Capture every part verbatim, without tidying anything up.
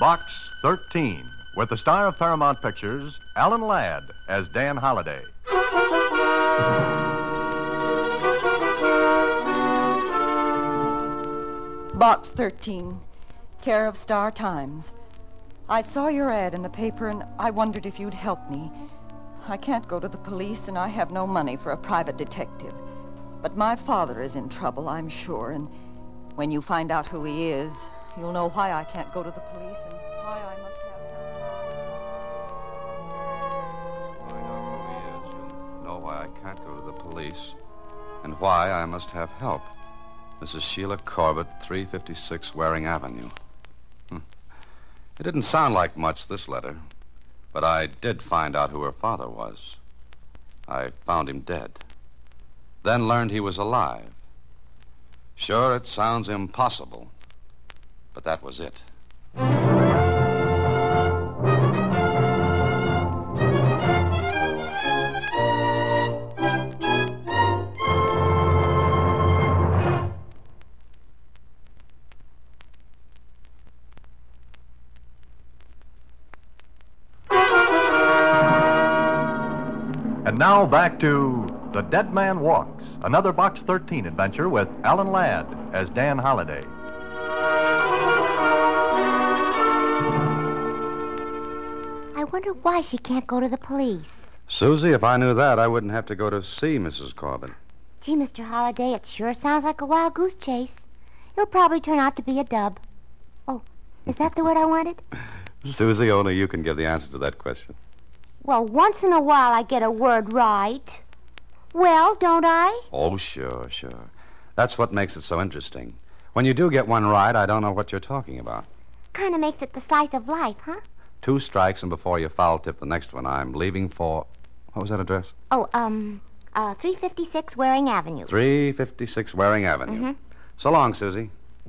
Box thirteen, with the star of Paramount Pictures, Alan Ladd, as Dan Holliday. Box thirteen, care of Star Times. I saw your ad in the paper, and I wondered if you'd help me. I can't go to the police, and I have no money for a private detective. But my father is in trouble, I'm sure, and when you find out who he is, you'll know why I can't go to the police and why I must have help. Find out who he is, you'll know why I can't go to the police and why I must have help. Missus Sheila Corbett, three fifty-six Waring Avenue. Hm. It didn't sound like much, this letter, but I did find out who her father was. I found him dead, then learned he was alive. Sure, it sounds impossible, but that was it. And now back to The Dead Man Walks, another Box thirteen adventure with Alan Ladd as Dan Holliday. I wonder why she can't go to the police. Susie, if I knew that, I wouldn't have to go to see Missus Corbett. Gee, Mister Holliday, it sure sounds like a wild goose chase. It'll probably turn out to be a dub. Oh, is that the word I wanted? Susie, only you can give the answer to that question. Well, once in a while I get a word right. Well, don't I? Oh, sure, sure. That's what makes it so interesting. When you do get one right, I don't know what you're talking about. Kind of makes it the slice of life, huh? Two strikes, and before you foul tip the next one, I'm leaving for... What was that address? Oh, um, uh, three fifty-six Waring Avenue. three fifty-six Waring Avenue. Mm-hmm. So long, Susie.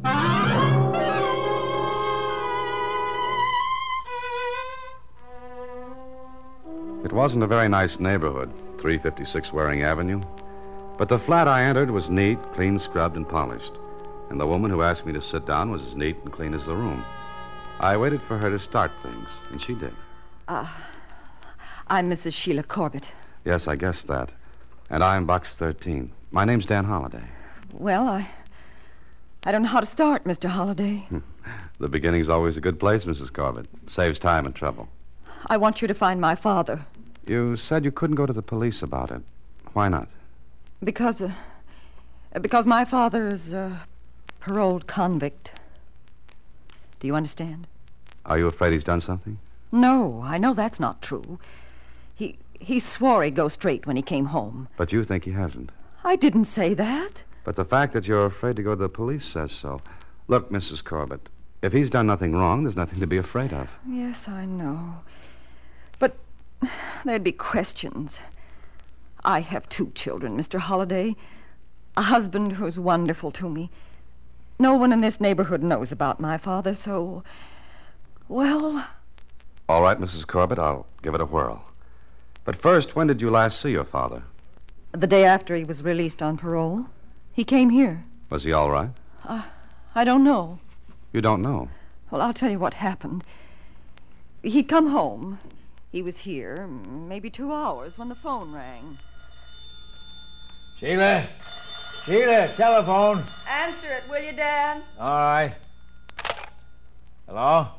It wasn't a very nice neighborhood, three fifty-six Waring Avenue. But the flat I entered was neat, clean scrubbed, and polished. And the woman who asked me to sit down was as neat and clean as the room. I waited for her to start things, and she did. Uh, I'm Missus Sheila Corbett. Yes, I guessed that. And I'm Box thirteen. My name's Dan Holliday. Well, I... I don't know how to start, Mister Holliday. The beginning's always a good place, Missus Corbett. Saves time and trouble. I want you to find my father. You said you couldn't go to the police about it. Why not? Because, uh, because my father is a paroled convict. Do you understand? Are you afraid he's done something? No, I know that's not true. He he swore he'd go straight when he came home. But you think he hasn't. I didn't say that. But the fact that you're afraid to go to the police says so. Look, Missus Corbett, if he's done nothing wrong, there's nothing to be afraid of. Yes, I know. But there'd be questions. I have two children, Mister Holliday. A husband who's wonderful to me. No one in this neighborhood knows about my father, so... Well... All right, Missus Corbett, I'll give it a whirl. But first, when did you last see your father? The day after he was released on parole. He came here. Was he all right? Uh, I don't know. You don't know? Well, I'll tell you what happened. He'd come home. He was here maybe two hours when the phone rang. Sheila? Sheila, telephone. Answer it, will you, Dad? All right. Hello?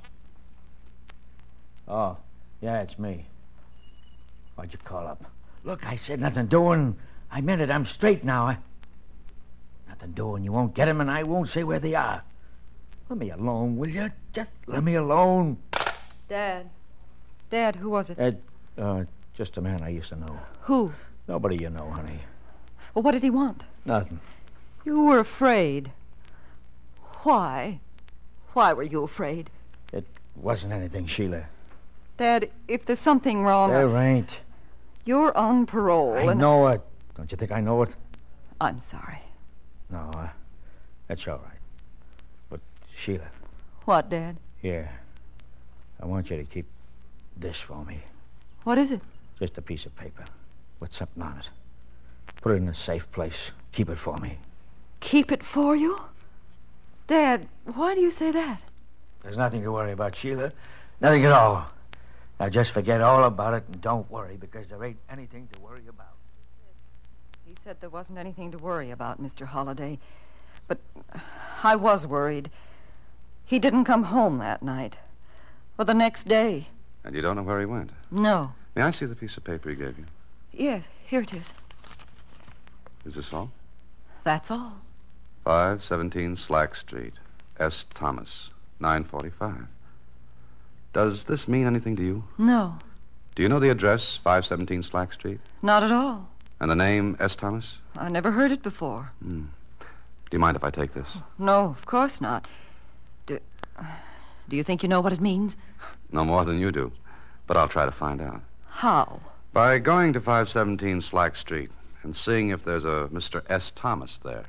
Oh, yeah, it's me. Why'd you call up? Look, I said nothing doing. I meant it. I'm straight now. I... Nothing doing. You won't get him, and I won't say where they are. Let me alone, will you? Just let me alone. Dad. Dad, who was it? Ed, uh, just a man I used to know. Who? Nobody you know, honey. Well, what did he want? Nothing. You were afraid. Why? Why were you afraid? It wasn't anything, Sheila. Dad, if there's something wrong... There ain't. You're on parole, I and... know it. Don't you think I know it? I'm sorry. No, uh, that's all right. But, Sheila... What, Dad? Here. I want you to keep this for me. What is it? Just a piece of paper with something on it. Put it in a safe place. Keep it for me. Keep it for you? Dad, why do you say that? There's nothing to worry about, Sheila. Nothing at all. Now just forget all about it and don't worry, because there ain't anything to worry about. He said there wasn't anything to worry about, Mister Holliday. But I was worried. He didn't come home that night. Or the next day. And you don't know where he went? No. May I see the piece of paper he gave you? Yes, here it is. Is this all? That's all. five seventeen Slack Street, S. Thomas, nine forty-five. Does this mean anything to you? No, Do you know the address, five seventeen Slack Street? not at all. And the name, S. Thomas? I never heard it before. Hmm. Do you mind if I take this? No, of course not. Do, do you think you know what it means? No more than you do. But I'll try to find out. How? By going to five seventeen Slack Street and seeing if there's a Mister S. Thomas there.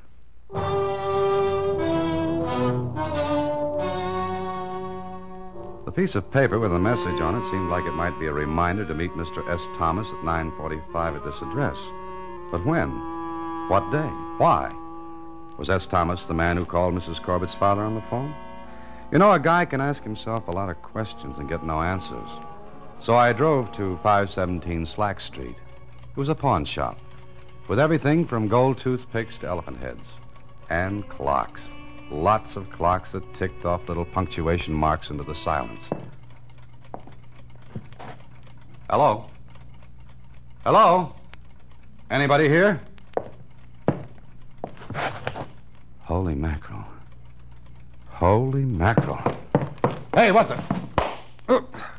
The piece of paper with a message on it seemed like it might be a reminder to meet Mister S. Thomas at nine forty-five at this address. But when? What day? Why? Was S. Thomas the man who called Missus Corbett's father on the phone? You know, a guy can ask himself a lot of questions and get no answers. So I drove to five seventeen Slack Street. It was a pawn shop with everything from gold toothpicks to elephant heads. And clocks. Lots of clocks that ticked off little punctuation marks into the silence. Hello? Hello? Anybody here? Holy mackerel. Holy mackerel. Hey, what the... Uh.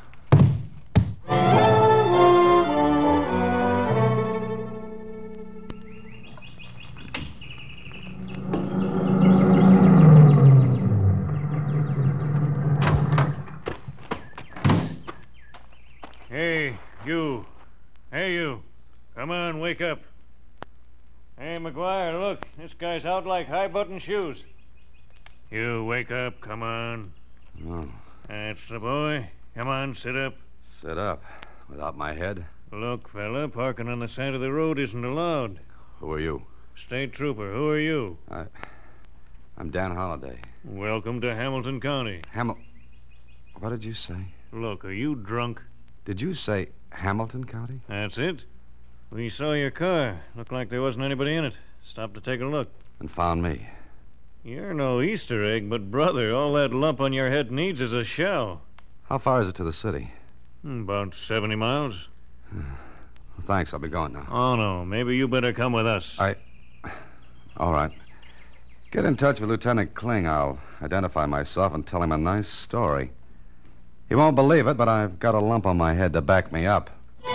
Hey, you. Hey, you. Come on, wake up. Hey, McGuire, look. This guy's out like high-button shoes. You wake up, come on. Oh, That's the boy. Come on, sit up. sit up. Without my head. Look, fella, parking on the side of the road isn't allowed. Who are you? State trooper, who are you? I... I'm Dan Holliday. Welcome to Hamilton County. Hamil... What did you say? Look, are you drunk? Did you say Hamilton County? That's it. We saw your car. Looked like there wasn't anybody in it. Stopped to take a look. And found me. You're no Easter egg, but, brother, all that lump on your head needs is a shell. How far is it to the city? Hmm, About seventy miles. Well, thanks. I'll be going now. Oh, no. Maybe you better come with us. I... All right. Get in touch with Lieutenant Kling. I'll identify myself and tell him a nice story. He won't believe it, but I've got a lump on my head to back me up.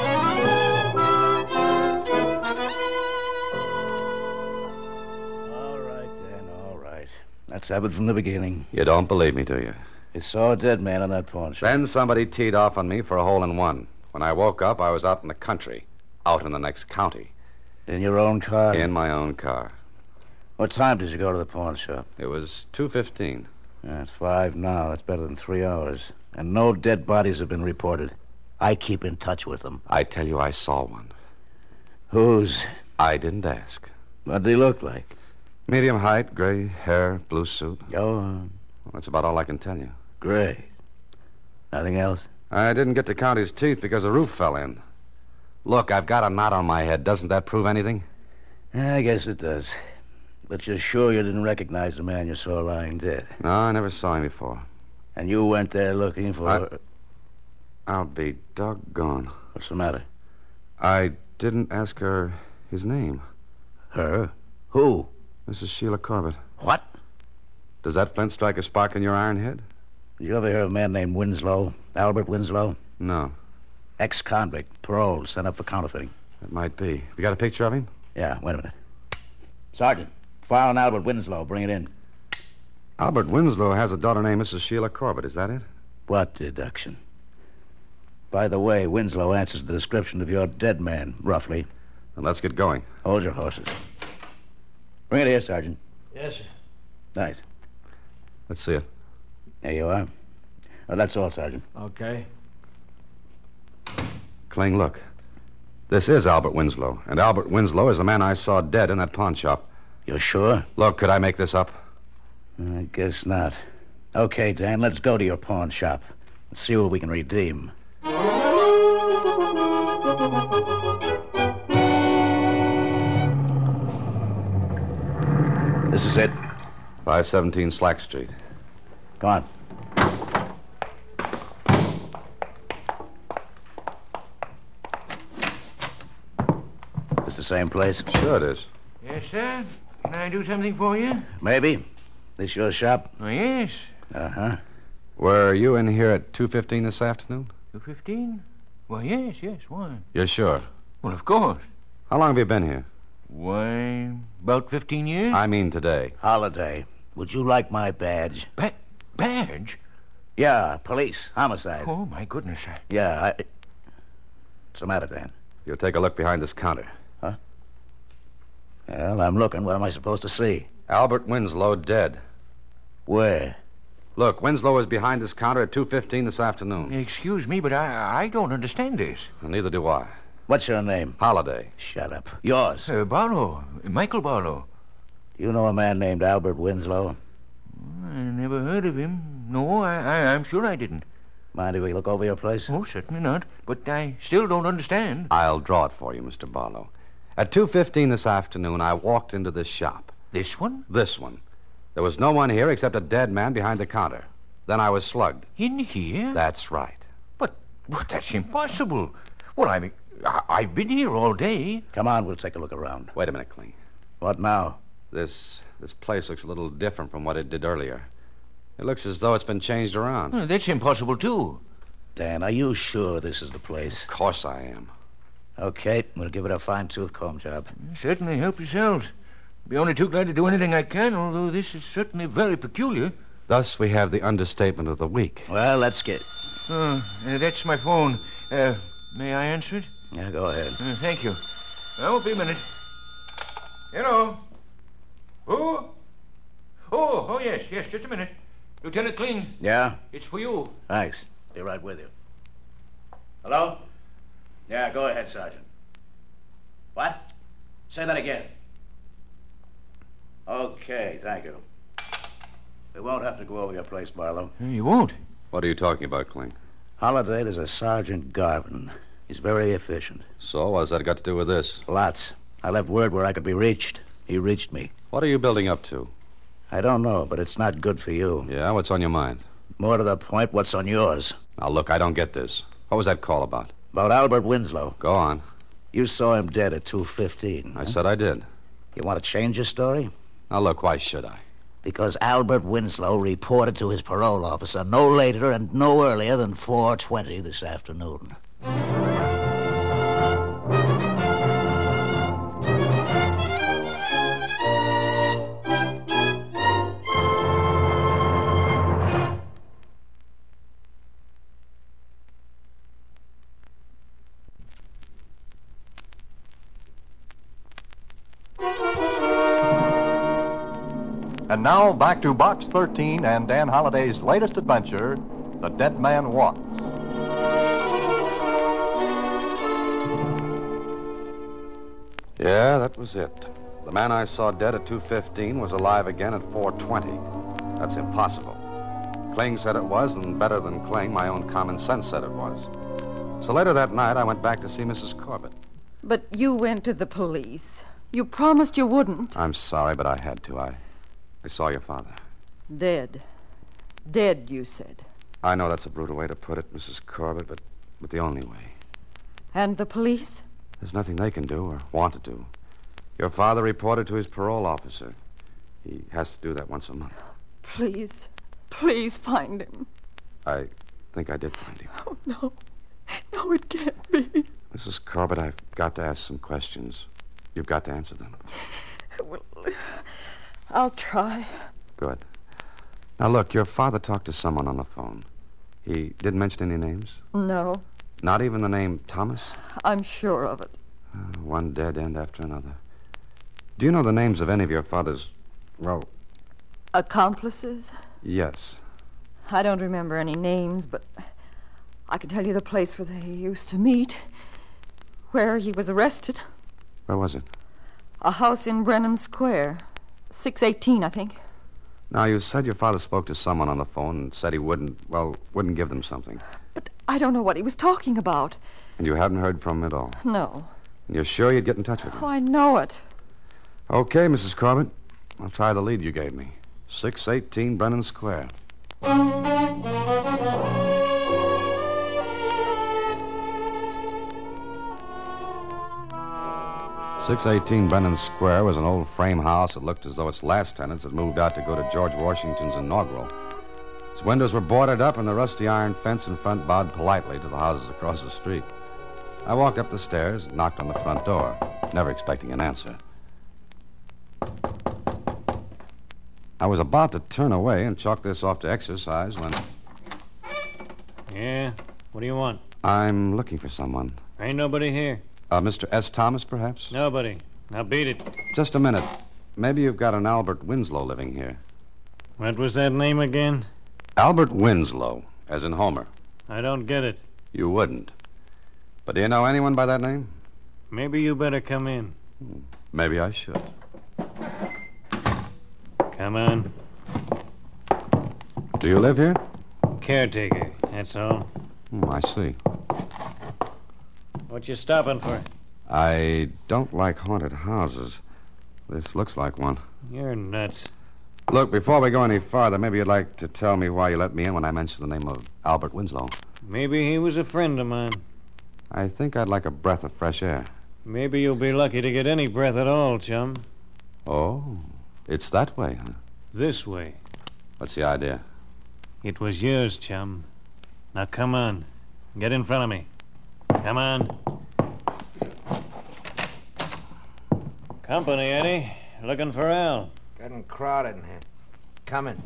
All right, then, all right. Let's have it from the beginning. You don't believe me, do you? You saw a dead man on that pawn shop. Then somebody teed off on me for a hole-in-one. When I woke up, I was out in the country. Out in the next county. In your own car? In my own car. What time did you go to the pawn shop? It was two fifteen. Yeah, it's five now. That's better than three hours. And no dead bodies have been reported. I keep in touch with them. I tell you, I saw one. Whose? I didn't ask. What did he look like? Medium height, gray hair, blue suit. Go on. Well, that's about all I can tell you. Great. Nothing else? I didn't get to count his teeth because the roof fell in. Look, I've got a knot on my head. Doesn't that prove anything? Yeah, I guess it does. But you're sure you didn't recognize the man you saw lying dead? No, I never saw him before. And you went there looking for... I- I'll be doggone. What's the matter? I didn't ask her his name. Her? Who? Missus Sheila Corbett. What? Does that flint strike a spark in your iron head? Did you ever hear of a man named Winslow? Albert Winslow? No. Ex-convict, paroled, sent up for counterfeiting. That might be. You got a picture of him? Yeah, wait a minute. Sergeant, file on Albert Winslow. Bring it in. Albert Winslow has a daughter named Missus Sheila Corbett. Is that it? What deduction? By the way, Winslow answers the description of your dead man, roughly. Then let's get going. Hold your horses. Bring it here, Sergeant. Yes, sir. Nice. Let's see it. There you are. Oh, that's all, Sergeant. Okay. Kling, look. This is Albert Winslow, and Albert Winslow is the man I saw dead in that pawn shop. You're sure? Look, could I make this up? I guess not. Okay, Dan, let's go to your pawn shop and see what we can redeem. This is it. five seventeen Slack Street. Go on. This the same place? Sure it is. Yes, sir. Can I do something for you? Maybe. This your shop? Oh, yes. Uh-huh. Were you in here at two fifteen this afternoon? two fifteen? Well, yes, yes. Why? You're sure? Well, of course. How long have you been here? Why, about fifteen years? I mean today. Holiday. Would you like my badge? Ba- badge? Yeah, police. Homicide. Oh, my goodness, sir. Yeah, I... What's the matter, Dan? You'll take a look behind this counter. Well, I'm looking. What am I supposed to see? Albert Winslow dead. Where? Look, Winslow was behind this counter at two fifteen this afternoon. Excuse me, but I, I don't understand this. And neither do I. What's your name? Holiday. Shut up. Yours. Uh, Barlow. Michael Barlow. Do you know a man named Albert Winslow? I never heard of him. No, I, I, I'm sure I didn't. Mind if we look over your place? Oh, certainly not. But I still don't understand. I'll draw it for you, Mister Barlow. At two fifteen this afternoon, I walked into this shop. This one? This one. There was no one here except a dead man behind the counter. Then I was slugged. In here? That's right. But, but that's impossible. Well, I mean, I, I've been here all day. Come on, we'll take a look around. Wait a minute, Kling. What now? This this place looks a little different from what it did earlier. It looks as though it's been changed around. Well, that's impossible, too. Dan, are you sure this is the place? Of course I am. Okay, we'll give it a fine-tooth comb job. Certainly, help yourselves. Be only too glad to do anything I can, although this is certainly very peculiar. Thus, we have the understatement of the week. Well, let's get... Oh, uh, that's my phone. Uh, may I answer it? Yeah, go ahead. Uh, thank you. I won't be a minute. Hello? Who? Oh, oh, yes, yes, just a minute. Lieutenant Kling. Yeah? It's for you. Thanks. Be right with you. Hello? Yeah, go ahead, Sergeant. What? Say that again. Okay, thank you. We won't have to go over your place, Barlow. Uh, you won't? What are you talking about, Kling? Holiday, there's a Sergeant Garvin. He's very efficient. So, what's that got to do with this? Lots. I left word where I could be reached. He reached me. What are you building up to? I don't know, but it's not good for you. Yeah, what's on your mind? More to the point, what's on yours? Now, look, I don't get this. What was that call about? About Albert Winslow. Go on. You saw him dead at two fifteen. I huh? said I did. You want to change your story? Now, look, why should I? Because Albert Winslow reported to his parole officer no later and no earlier than four twenty this afternoon. And now back to Box thirteen and Dan Holliday's latest adventure, The Dead Man Walks. Yeah, that was it. The man I saw dead at two fifteen was alive again at four twenty. That's impossible. Kling said it was, and better than Kling, my own common sense said it was. So later that night, I went back to see Missus Corbett. But you went to the police. You promised you wouldn't. I'm sorry, but I had to. I, I saw your father. Dead. Dead, you said. I know that's a brutal way to put it, Missus Corbett, but, but the only way. And the police? There's nothing they can do or want to do. Your father reported to his parole officer. He has to do that once a month. Please, please find him. I think I did find him. Oh, no. No, it can't be. Missus Corbett, I've got to ask some questions. You've got to answer them. Well, I'll try. Good. Now, look, your father talked to someone on the phone. He didn't mention any names? No, Not even the name Thomas? I'm sure of it. Uh, one dead end after another. Do you know the names of any of your father's, well... Accomplices? Yes. I don't remember any names, but I can tell you the place where they used to meet, where he was arrested. Where was it? A house in Brennan Square. six eighteen, I think. Now, you said your father spoke to someone on the phone and said he wouldn't, well, wouldn't give them something. But I don't know what he was talking about. And you haven't heard from him at all? No. And you're sure you'd get in touch with him? Oh, I know it. Okay, Missus Corbett. I'll try the lead you gave me. six eighteen Brennan Square. six eighteen Brennan Square was an old frame house that looked as though its last tenants had moved out to go to George Washington's inaugural. Its windows were boarded up, and the rusty iron fence in front bowed politely to the houses across the street. I walked up the stairs and knocked on the front door, never expecting an answer. I was about to turn away and chalk this off to exercise when... Yeah? What do you want? I'm looking for someone. Ain't nobody here. Uh, Mister S. Thomas, perhaps? Nobody. Now beat it. Just a minute. Maybe you've got an Albert Winslow living here. What was that name again? Albert Winslow, as in Homer. I don't get it. You wouldn't. But do you know anyone by that name? Maybe you better come in. Maybe I should. Come on. Do you live here? Caretaker, that's all. Hmm, I see. What you stopping for? I don't like haunted houses. This looks like one. You're nuts. Look, before we go any farther, maybe you'd like to tell me why you let me in when I mentioned the name of Albert Winslow. Maybe he was a friend of mine. I think I'd like a breath of fresh air. Maybe you'll be lucky to get any breath at all, chum. Oh, it's that way, huh? This way. What's the idea? It was yours, chum. Now come on. Get in front of me. Come on. Company, Eddie. Looking for Al. Getting crowded in here. Coming.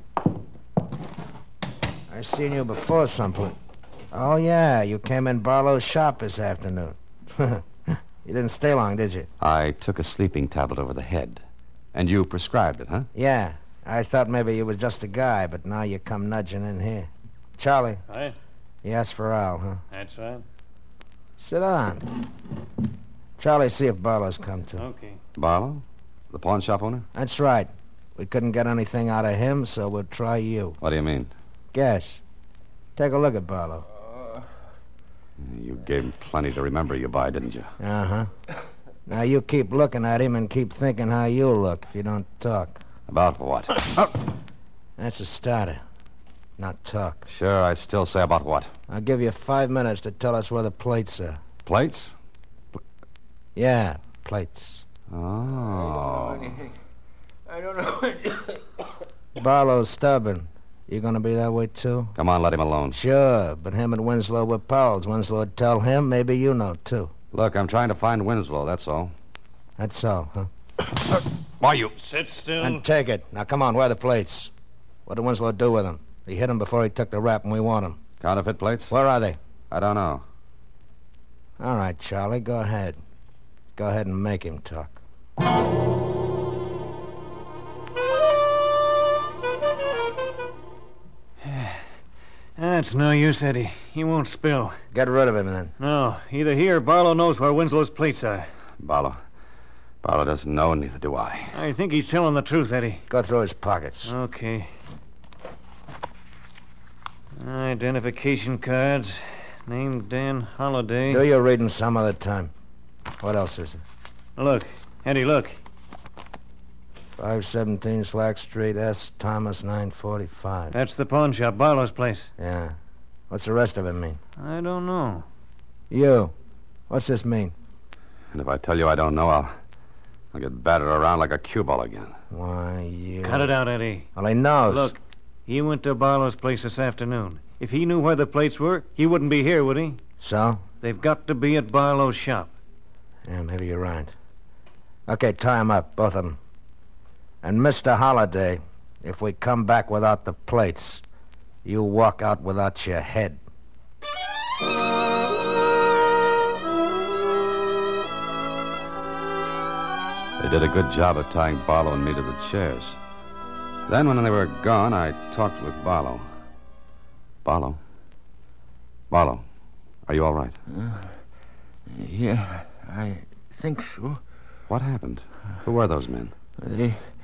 I seen you before someplace. Oh, yeah, you came in Barlow's shop this afternoon. You didn't stay long, did you? I took a sleeping tablet over the head. And you prescribed it, huh? Yeah. I thought maybe you was just a guy, but now you come nudging in here. Charlie. Right? You asked for Al, huh? That's right. Sit down. Charlie, see if Barlow's come to. Okay. Barlow? The pawn shop owner? That's right. We couldn't get anything out of him, so we'll try you. What do you mean? Guess. Take a look at Barlow. You gave him plenty to remember you by, didn't you? Uh-huh. Now you keep looking at him and keep thinking how you'll look if you don't talk. About what? That's a starter. Not talk. Sure, I still say about what? I'll give you five minutes to tell us where the plates are. Plates? Yeah, plates. Oh. I don't know. Barlow's stubborn. You gonna be that way, too? Come on, let him alone. Sure, but him and Winslow were pals. Winslow would tell him. Maybe you know, too. Look, I'm trying to find Winslow, that's all. That's all, huh? Why, you... Sit still. And take it. Now, come on, where are the plates? What did Winslow do with them? He hit him before he took the rap, and we want him. Counterfeit plates? Where are they? I don't know. All right, Charlie, go ahead. Go ahead and make him talk. That's no use, Eddie. He won't spill. Get rid of him, then. No, either he or Barlow knows where Winslow's plates are. Barlow. Barlow doesn't know, neither do I. I think he's telling the truth, Eddie. Go through his pockets. Okay. Identification cards. Name Dan Holliday. Do your reading some other time. What else is it? Look. Eddie, look. five seventeen Slack Street, S. Thomas, nine forty-five. That's the pawn shop, Barlow's place. Yeah. What's the rest of it mean? I don't know. You. What's this mean? And if I tell you I don't know, I'll... I'll get battered around like a cue ball again. Why, you... Cut it out, Eddie. Well, he knows. Look, he went to Barlow's place this afternoon. If he knew where the plates were, he wouldn't be here, would he? So? They've got to be at Barlow's shop. Yeah, maybe you're right. Okay, tie 'em up, both of them. And Mister Holliday, if we come back without the plates, you walk out without your head. They did a good job of tying Barlow and me to the chairs. Then, when they were gone, I talked with Barlow. Barlow? Barlow, are you all right? Uh, yeah, I think so. What happened? Who were those men? They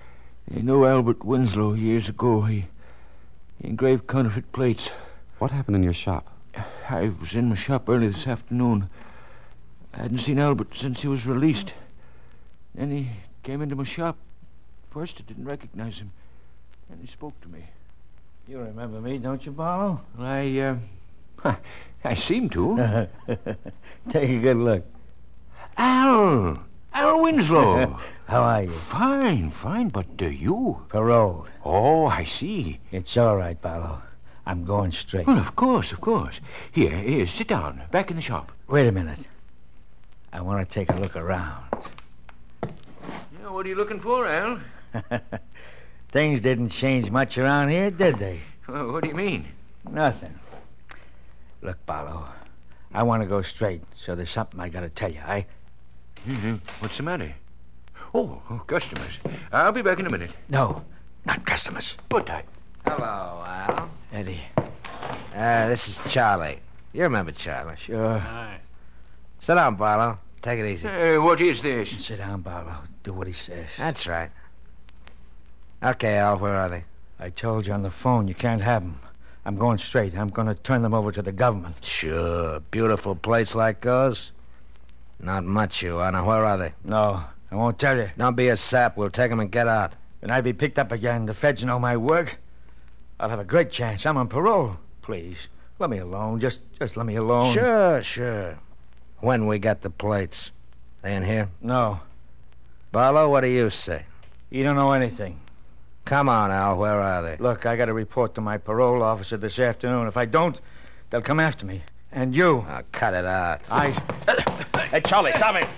I knew Albert Winslow years ago. He, he engraved counterfeit plates. What happened in your shop? I was in my shop early this afternoon. I hadn't seen Albert since he was released. Then he came into my shop. First, I didn't recognize him. Then he spoke to me. You remember me, don't you, Barlow? Well, I, uh, I seem to. Take a good look. Al! Al Winslow! How are you? Fine, fine, but uh, you? Paroled. Oh, I see. It's all right, Barlow. I'm going straight. Well, of course, of course. Here, here, sit down. Back in the shop. Wait a minute. I want to take a look around. Yeah, what are you looking for, Al? Things didn't change much around here, did they? Well, what do you mean? Nothing. Look, Barlow, I want to go straight, so there's something I got to tell you, I... Mm-hmm. What's the matter? Oh, oh, customers. I'll be back in a minute. No, not customers. But I... Hello, Al. Eddie. Uh, this is Charlie. You remember Charlie? Sure. Aye. Sit down, Barlow. Take it easy. Uh, what is this? Sit down, Barlow. Do what he says. That's right. Okay, Al, where are they? I told you on the phone you can't have them. I'm going straight. I'm going to turn them over to the government. Sure. Beautiful plates like those? Not much, you are. Now, where are they? No, I won't tell you. Don't be a sap. We'll take them and get out. When I be picked up again, the feds know my work. I'll have a great chance. I'm on parole. Please, let me alone. Just just let me alone. Sure, sure. When we get the plates. They in here? No. Barlow, what do you say? You don't know anything. Come on, Al. Where are they? Look, I got to report to my parole officer this afternoon. If I don't, they'll come after me. And you. Oh, cut it out. I... Hey, Charlie, stop it.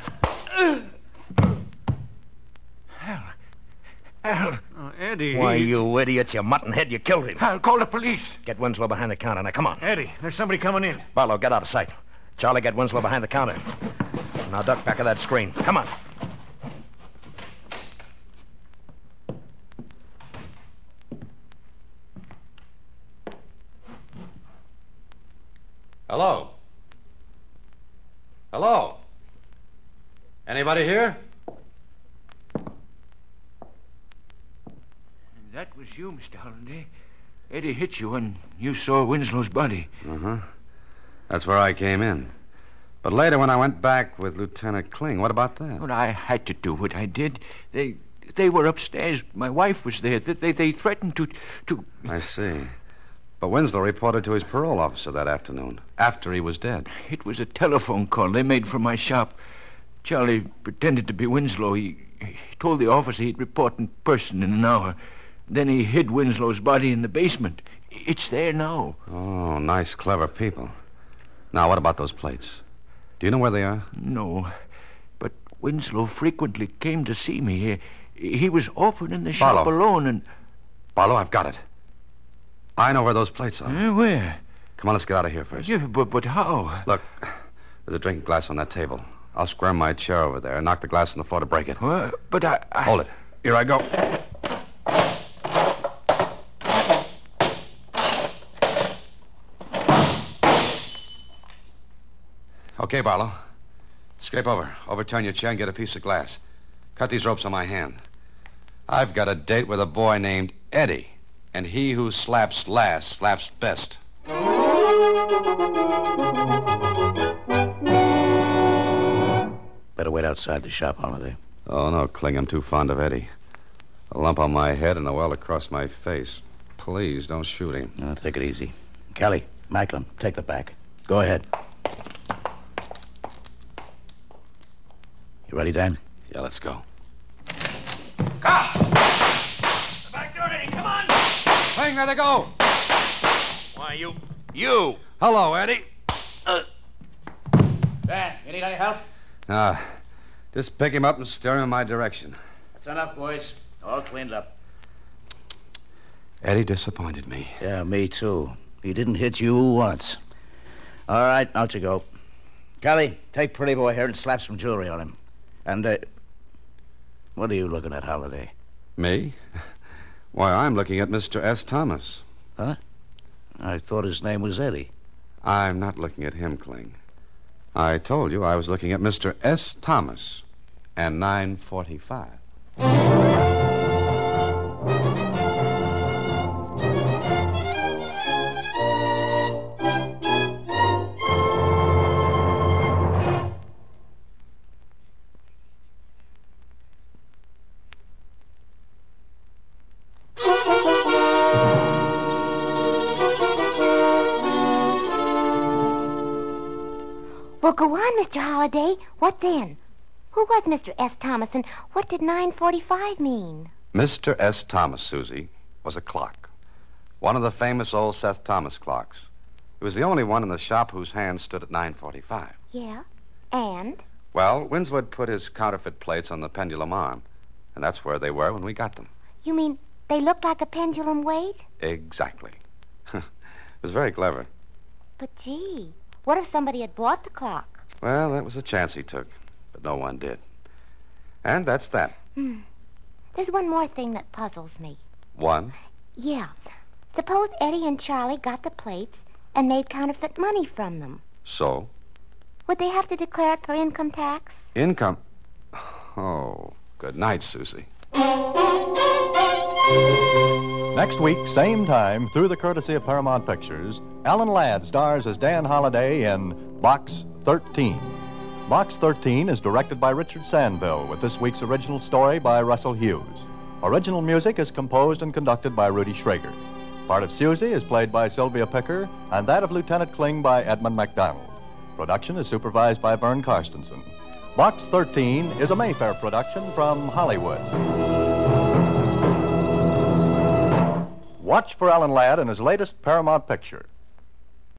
Al. Al. Oh, Eddie. Why, you idiot, you muttonhead, you killed him. Al, call the police. Get Winslow behind the counter. Now, come on. Eddie, there's somebody coming in. Barlow, get out of sight. Charlie, get Winslow behind the counter. Now duck back of that screen. Come on. Hello? Hello? Anybody here? That was you, Mister Holliday. Eddie hit you when you saw Winslow's body. Uh-huh. That's where I came in. But later when I went back with Lieutenant Kling, what about that? Well, I had to do what I did. They they were upstairs. My wife was there. They, they, they threatened to, to... I see. But Winslow reported to his parole officer that afternoon, after he was dead. It was a telephone call they made from my shop. Charlie pretended to be Winslow. He, he told the officer he'd report in person in an hour. Then he hid Winslow's body in the basement. It's there now. Oh, nice, clever people. Now, what about those plates? Do you know where they are? No, but Winslow frequently came to see me. He, he was often in the shop Barlow. alone and... Barlow, I've got it. I know where those plates are. Uh, where? Come on, let's get out of here first. Yeah, but, but how? Look, there's a drinking glass on that table. I'll square my chair over there and knock the glass on the floor to break it. Well, but I, I... Hold it. Here I go. Okay, Barlow. Scrape over. Overturn your chair and get a piece of glass. Cut these ropes on my hand. I've got a date with a boy named Eddie, and he who slaps last slaps best. Better wait outside the shop, Holiday. Oh, no, Kling, I'm too fond of Eddie. A lump on my head and a welt across my face. Please, don't shoot him. No, take it easy. Kelly, Macklin, take the back. Go ahead. You ready, Dan? Yeah, let's go. Cops! The back door, Eddie, come on! Kling, there they go! Why, you... You! Hello, Eddie. Dan, you need any help? Ah, just pick him up and steer him in my direction. That's enough, boys. All cleaned up. Eddie disappointed me. Yeah, me too. He didn't hit you once. All right, out you go. Kelly, take Pretty Boy here and slap some jewelry on him. And, uh, what are you looking at, Holiday? Me? Why, I'm looking at Mister S. Thomas. Huh? I thought his name was Eddie. I'm not looking at him, Kling. I told you I was looking at Mister S. Thomas and nine forty-five. Well, go on, Mister Holliday. What then? Who was Mister S. Thomas, and what did nine forty-five mean? Mister S. Thomas, Susie, was a clock. One of the famous old Seth Thomas clocks. He was the only one in the shop whose hand stood at nine forty-five. Yeah? And? Well, Winswood put his counterfeit plates on the pendulum arm, and that's where they were when we got them. You mean they looked like a pendulum weight? Exactly. It was very clever. But, gee, what if somebody had bought the clock? Well, that was a chance he took, but no one did. And that's that. Hmm. There's one more thing that puzzles me. One? Yeah. Suppose Eddie and Charlie got the plates and made counterfeit money from them. So? Would they have to declare it for income tax? Income? Oh, good night, Susie. Next week, same time, through the courtesy of Paramount Pictures, Alan Ladd stars as Dan Holliday in Box thirteen. Box thirteen is directed by Richard Sandville, with this week's original story by Russell Hughes. Original music is composed and conducted by Rudy Schrager. Part of Susie is played by Sylvia Picker, and that of Lieutenant Kling by Edmund MacDonald. Production is supervised by Vern Karstensen. Box thirteen is a Mayfair production from Hollywood. Watch for Alan Ladd in his latest Paramount picture.